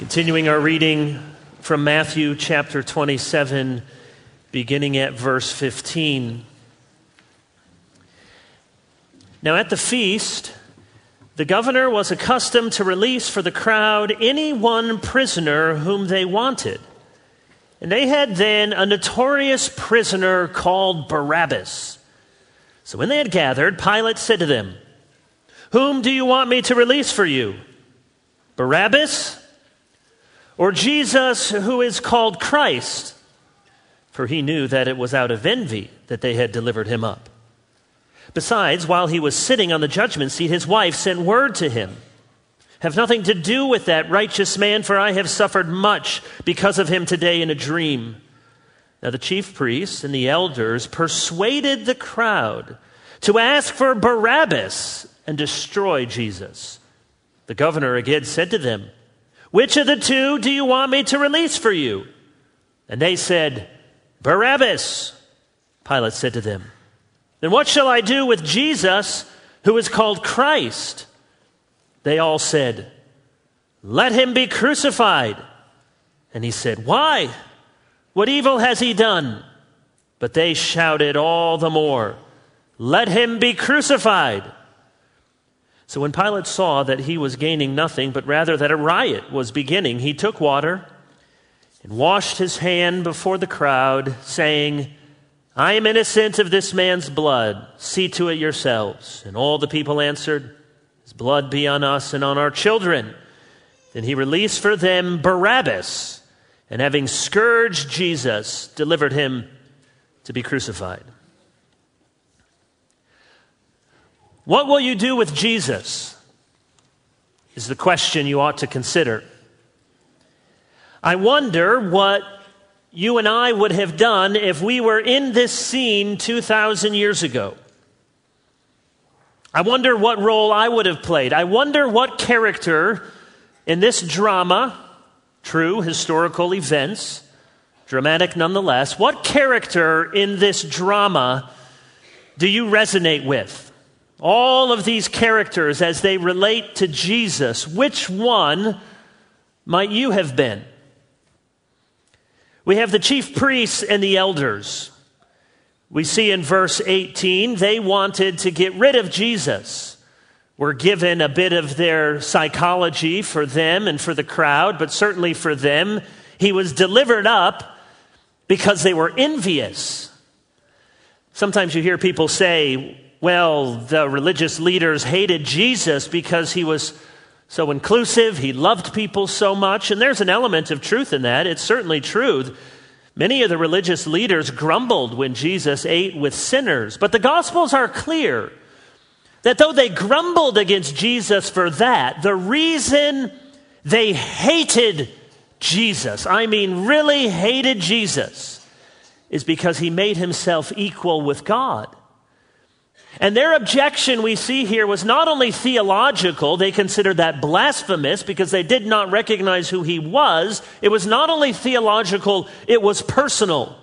Continuing our reading from Matthew chapter 27, beginning at verse 15. Now at the feast, the governor was accustomed to release for the crowd any one prisoner whom they wanted. And they had then a notorious prisoner called Barabbas. So when they had gathered, Pilate said to them, "Whom do you want me to release for you? Barabbas? Or Jesus, who is called Christ?" For he knew that it was out of envy that they had delivered him up. Besides, while he was sitting on the judgment seat, his wife sent word to him, "Have nothing to do with that righteous man, for I have suffered much because of him today in a dream." Now the chief priests and the elders persuaded the crowd to ask for Barabbas and destroy Jesus. The governor again said to them, "Which of the two do you want me to release for you?" And they said, "Barabbas." Pilate said to them, "Then what shall I do with Jesus, who is called Christ?" They all said, "Let him be crucified." And he said, "Why? What evil has he done?" But they shouted all the more, "Let him be crucified." So when Pilate saw that he was gaining nothing, but rather that a riot was beginning, he took water and washed his hand before the crowd, saying, "I am innocent of this man's blood. See to it yourselves." And all the people answered, "His blood be on us and on our children." Then he released for them Barabbas, and having scourged Jesus, delivered him to be crucified. What will you do with Jesus is the question you ought to consider. I wonder what you and I would have done if we were in this scene 2,000 years ago. I wonder what role I would have played. I wonder what character in this drama, true historical events, dramatic nonetheless, what character in this drama do you resonate with? All of these characters as they relate to Jesus, which one might you have been? We have the chief priests and the elders. We see in verse 18, they wanted to get rid of Jesus. We're given a bit of their psychology for them and for the crowd, but certainly for them, he was delivered up because they were envious. Sometimes you hear people say, well, the religious leaders hated Jesus because he was so inclusive, he loved people so much, and there's an element of truth in that. It's certainly true. Many of the religious leaders grumbled when Jesus ate with sinners, but the Gospels are clear that though they grumbled against Jesus for that, the reason they hated Jesus, I mean really hated Jesus, is because he made himself equal with God. And their objection we see here was not only theological, they considered that blasphemous because they did not recognize who he was. It was not only theological, it was personal.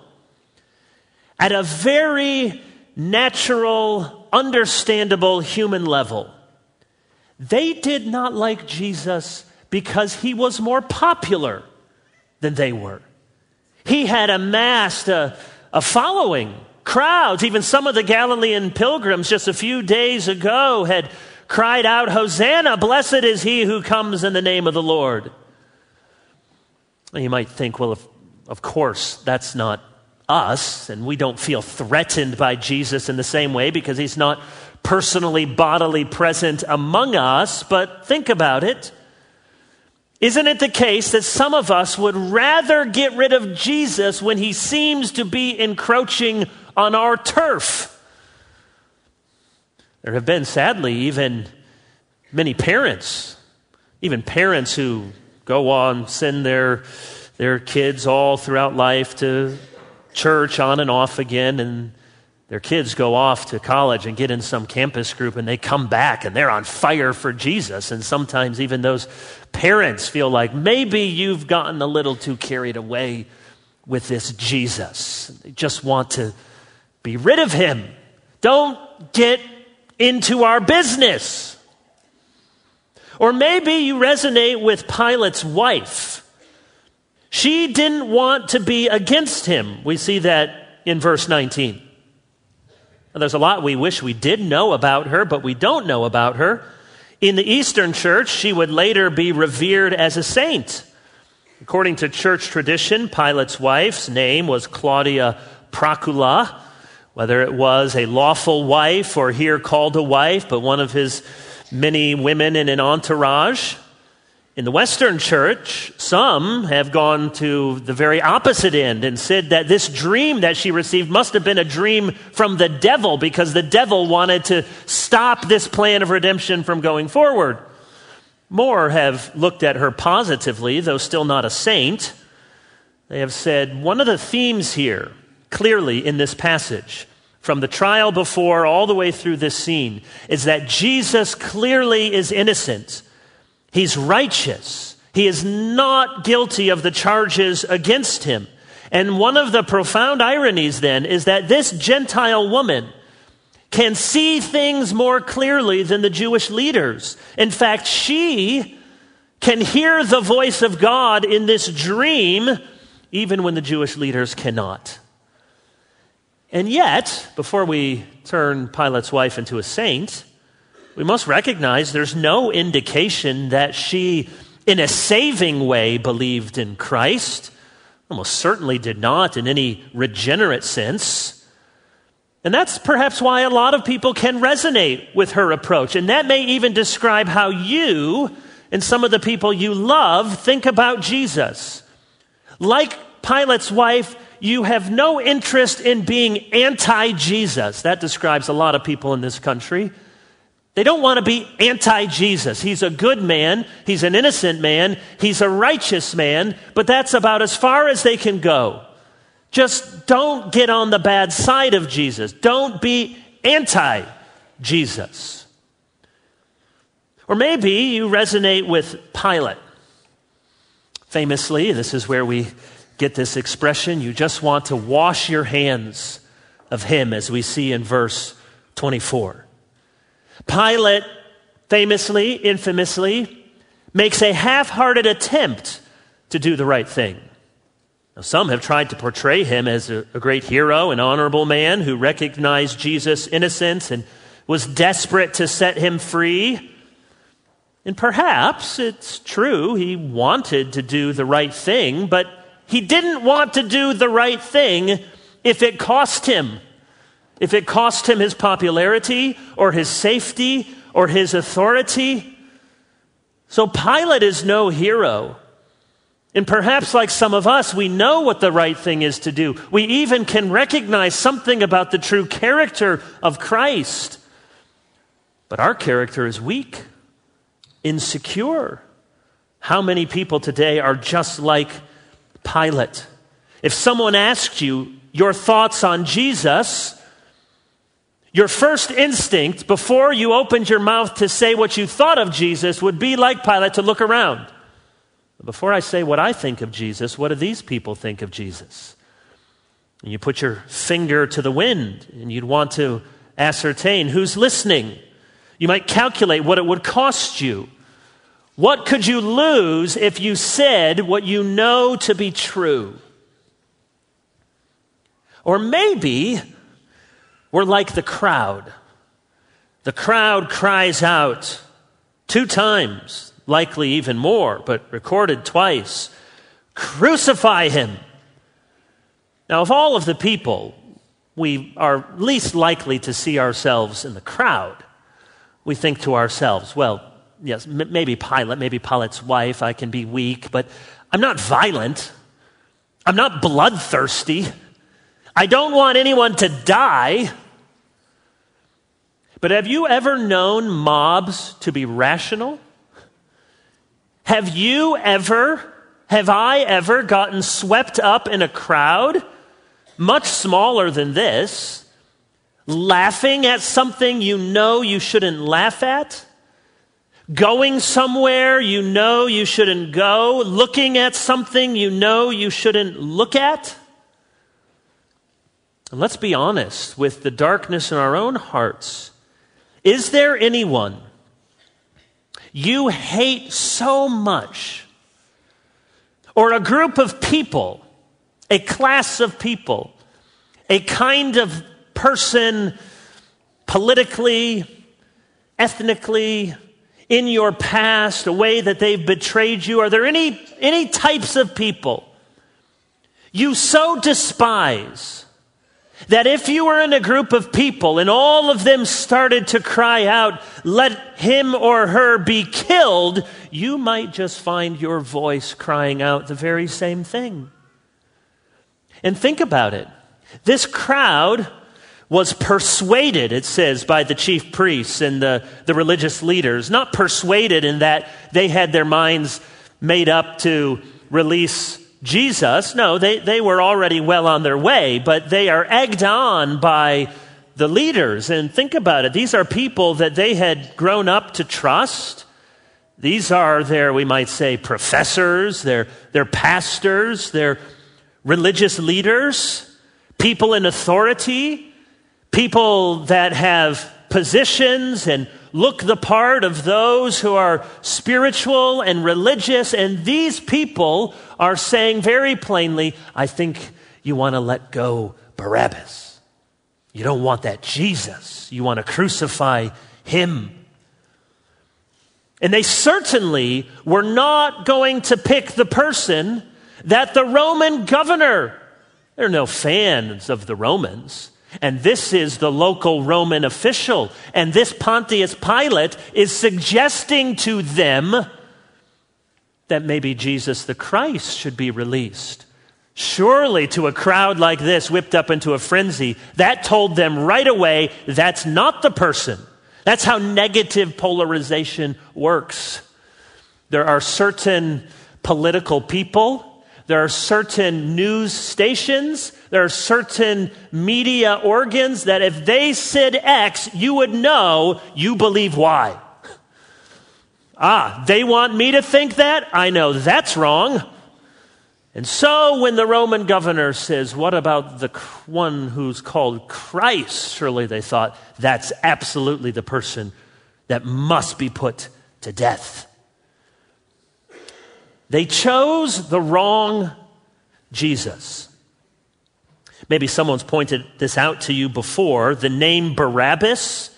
At a very natural, understandable human level. They did not like Jesus because he was more popular than they were. He had amassed a following. Crowds, even some of the Galilean pilgrims just a few days ago had cried out, "Hosanna, blessed is he who comes in the name of the Lord." Well, you might think, well, of course, that's not us, and we don't feel threatened by Jesus in the same way because he's not personally, bodily present among us, but think about it. Isn't it the case that some of us would rather get rid of Jesus when he seems to be encroaching on our turf? There have been, sadly, even many parents, even parents who go on, send their kids all throughout life to church on and off again, and their kids go off to college and get in some campus group, and they come back and they're on fire for Jesus. And sometimes even those parents feel like maybe you've gotten a little too carried away with this Jesus. They just want to be rid of him. Don't get into our business. Or maybe you resonate with Pilate's wife. She didn't want to be against him. We see that in verse 19. Now, there's a lot we wish we did know about her, but we don't know about her. In the Eastern Church, she would later be revered as a saint. According to church tradition, Pilate's wife's name was Claudia Procula. Whether it was a lawful wife or here called a wife, but one of his many women in an entourage. In the Western Church, some have gone to the very opposite end and said that this dream that she received must have been a dream from the devil because the devil wanted to stop this plan of redemption from going forward. More have looked at her positively, though still not a saint. They have said one of the themes here, clearly in this passage, from the trial before all the way through this scene, is that Jesus clearly is innocent. He's righteous. He is not guilty of the charges against him. And one of the profound ironies then is that this Gentile woman can see things more clearly than the Jewish leaders. In fact, she can hear the voice of God in this dream, even when the Jewish leaders cannot. And yet, before we turn Pilate's wife into a saint, we must recognize there's no indication that she, in a saving way, believed in Christ. Almost certainly did not in any regenerate sense. And that's perhaps why a lot of people can resonate with her approach. And that may even describe how you and some of the people you love think about Jesus. Like Pilate's wife, you have no interest in being anti-Jesus. That describes a lot of people in this country. They don't want to be anti-Jesus. He's a good man. He's an innocent man. He's a righteous man. But that's about as far as they can go. Just don't get on the bad side of Jesus. Don't be anti-Jesus. Or maybe you resonate with Pilate. Famously, this is where we get this expression, you just want to wash your hands of him, as we see in verse 24. Pilate famously, infamously, makes a half-hearted attempt to do the right thing. Now, some have tried to portray him as a great hero, an honorable man who recognized Jesus' innocence and was desperate to set him free. And perhaps it's true, he wanted to do the right thing, but he didn't want to do the right thing if it cost him. If it cost him his popularity or his safety or his authority. So Pilate is no hero. And perhaps like some of us, we know what the right thing is to do. We even can recognize something about the true character of Christ. But our character is weak, insecure. How many people today are just like Pilate? If someone asked you your thoughts on Jesus, your first instinct before you opened your mouth to say what you thought of Jesus would be like Pilate, to look around. Before I say what I think of Jesus, what do these people think of Jesus? And you put your finger to the wind and you'd want to ascertain who's listening. You might calculate what it would cost you. What could you lose if you said what you know to be true? Or maybe we're like the crowd. The crowd cries out 2 times, likely even more, but recorded twice, "Crucify him." Now, of all of the people, we are least likely to see ourselves in the crowd. We think to ourselves, well, yes, maybe Pilate, maybe Pilate's wife, I can be weak, but I'm not violent. I'm not bloodthirsty. I don't want anyone to die. But have you ever known mobs to be rational? Have I ever gotten swept up in a crowd, much smaller than this, laughing at something you know you shouldn't laugh at? Going somewhere you know you shouldn't go, looking at something you know you shouldn't look at? And let's be honest with the darkness in our own hearts. Is there anyone you hate so much, or a group of people, a class of people, a kind of person politically, ethnically, in your past, a way that they've betrayed you? Are there any types of people you so despise that if you were in a group of people and all of them started to cry out, "Let him or her be killed," you might just find your voice crying out the very same thing? And think about it. This crowd was persuaded, it says, by the chief priests and the religious leaders. Not persuaded in that they had their minds made up to release Jesus. No, they were already well on their way, but they are egged on by the leaders. And think about it. These are people that they had grown up to trust. These are their, we might say, professors, their pastors, their religious leaders, people in authority, people that have positions and look the part of those who are spiritual and religious. And these people are saying very plainly, I think you want to let go Barabbas. You don't want that Jesus. You want to crucify him. And they certainly were not going to pick the person that the Roman governor, they're no fans of the Romans, and this is the local Roman official, and this Pontius Pilate is suggesting to them that maybe Jesus the Christ should be released. Surely to a crowd like this, whipped up into a frenzy, that told them right away, that's not the person. That's how negative polarization works. There are certain political people, there are certain news stations, there are certain media organs that if they said X, you would know you believe Y. They want me to think that? I know that's wrong. And so when the Roman governor says, what about the one who's called Christ? Surely they thought, that's absolutely the person that must be put to death. They chose the wrong Jesus. Maybe someone's pointed this out to you before. The name Barabbas,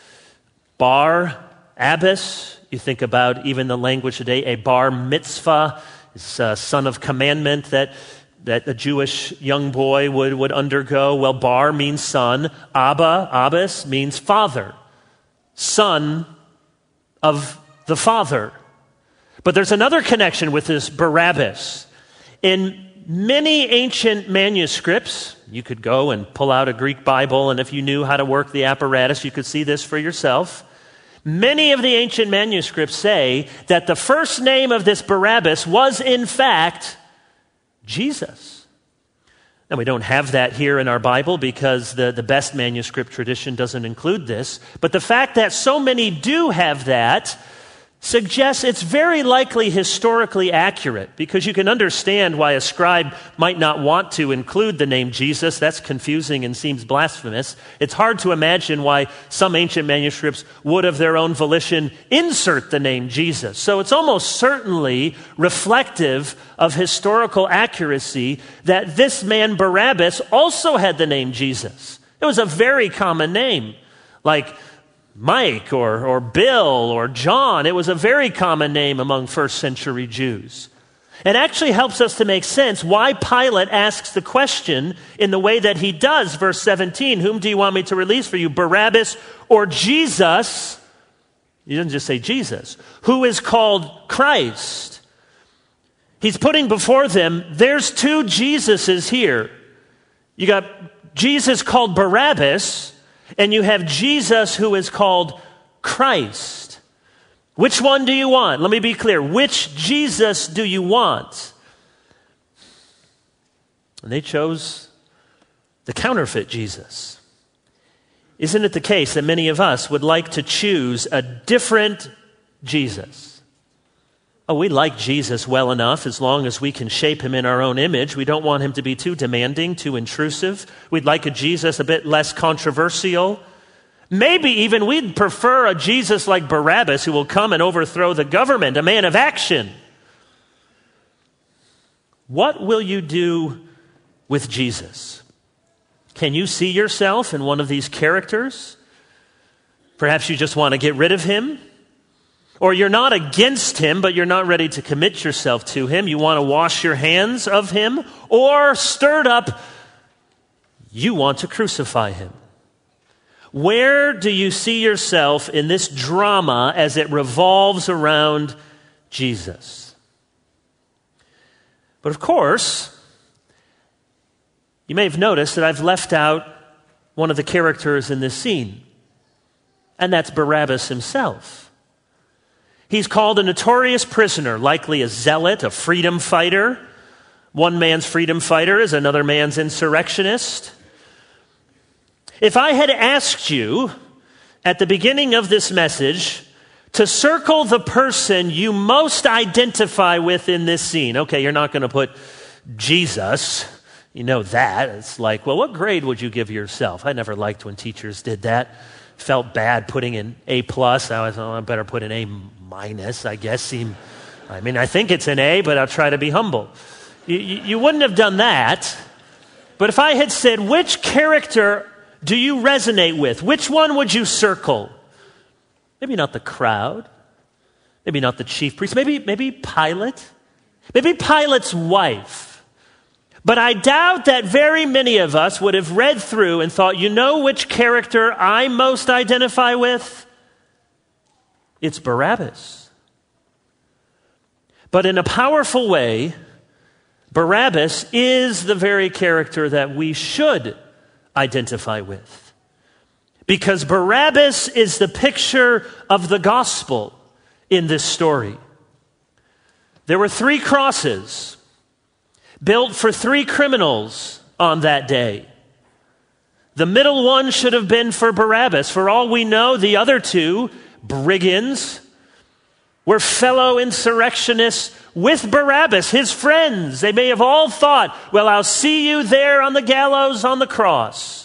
Bar-Abbas, you think about even the language today, a bar mitzvah, is a son of commandment that a Jewish young boy would undergo. Well, bar means son. Abbas means father. Son of the father. But there's another connection with this Barabbas. In many ancient manuscripts, you could go and pull out a Greek Bible, and if you knew how to work the apparatus, you could see this for yourself. Many of the ancient manuscripts say that the first name of this Barabbas was, in fact, Jesus. Now, we don't have that here in our Bible because the best manuscript tradition doesn't include this. But the fact that so many do have that suggests it's very likely historically accurate, because you can understand why a scribe might not want to include the name Jesus. That's confusing and seems blasphemous. It's hard to imagine why some ancient manuscripts would of their own volition insert the name Jesus. So it's almost certainly reflective of historical accuracy that this man Barabbas also had the name Jesus. It was a very common name, like Mike or Bill or John. It was a very common name among first century Jews. It actually helps us to make sense why Pilate asks the question in the way that he does. Verse 17, whom do you want me to release for you, Barabbas or Jesus? He doesn't just say Jesus, who is called Christ. He's putting before them, there's two Jesuses here. You got Jesus called Barabbas, and you have Jesus who is called Christ. Which one do you want? Let me be clear. Which Jesus do you want? And they chose the counterfeit Jesus. Isn't it the case that many of us would like to choose a different Jesus? Oh, we like Jesus well enough as long as we can shape him in our own image. We don't want him to be too demanding, too intrusive. We'd like a Jesus a bit less controversial, Maybe even we'd prefer a Jesus like Barabbas who will come and overthrow the government, a man of action. What will you do with Jesus? Can you see yourself in one of these characters? Perhaps you just want to get rid of him. Or you're not against him, but you're not ready to commit yourself to him. You want to wash your hands of him. Or stirred up, you want to crucify him. Where do you see yourself in this drama as it revolves around Jesus? But of course, you may have noticed that I've left out one of the characters in this scene, and that's Barabbas himself. He's called a notorious prisoner, likely a zealot, a freedom fighter. One man's freedom fighter is another man's insurrectionist. If I had asked you at the beginning of this message to circle the person you most identify with in this scene, okay, you're not going to put Jesus, you know that. It's like, well, what grade would you give yourself? I never liked when teachers did that. Felt bad putting an A+. I was, I better put an A-, I guess. I think it's an A, but I'll try to be humble. You wouldn't have done that. But if I had said, which character do you resonate with? Which one would you circle? Maybe not the crowd. Maybe not the chief priest. Maybe Pilate. Maybe Pilate's wife. But I doubt that very many of us would have read through and thought, you know which character I most identify with? It's Barabbas. But in a powerful way, Barabbas is the very character that we should identify with. Because Barabbas is the picture of the gospel in this story. There were 3 crosses built for 3 criminals on that day. The middle one should have been for Barabbas. For all we know, the other 2 brigands were fellow insurrectionists with Barabbas, his friends. They may have all thought, well, I'll see you there on the gallows, on the cross.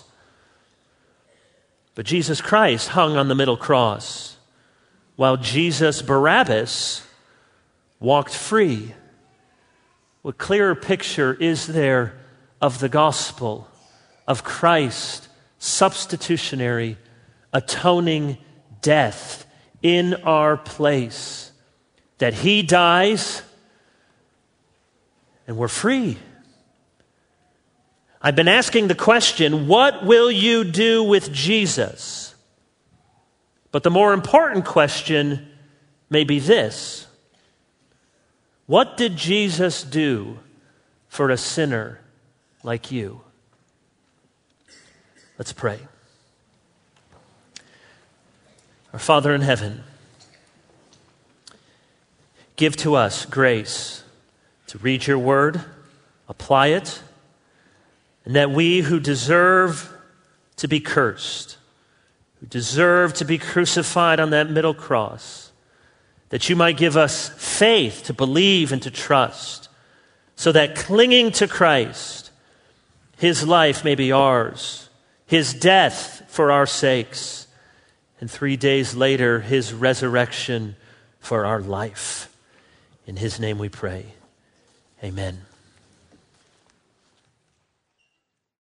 But Jesus Christ hung on the middle cross, while Jesus Barabbas walked free. What clearer picture is there of the gospel, of Christ, substitutionary, atoning death in our place, that he dies and we're free. I've been asking the question, what will you do with Jesus? But the more important question may be this: what did Jesus do for a sinner like you? Let's pray. Our Father in heaven, give to us grace to read your word, apply it, and that we who deserve to be cursed, who deserve to be crucified on that middle cross, that you might give us faith to believe and to trust, so that clinging to Christ, his life may be ours, his death for our sakes, and 3 days later, his resurrection for our life. In his name we pray. Amen.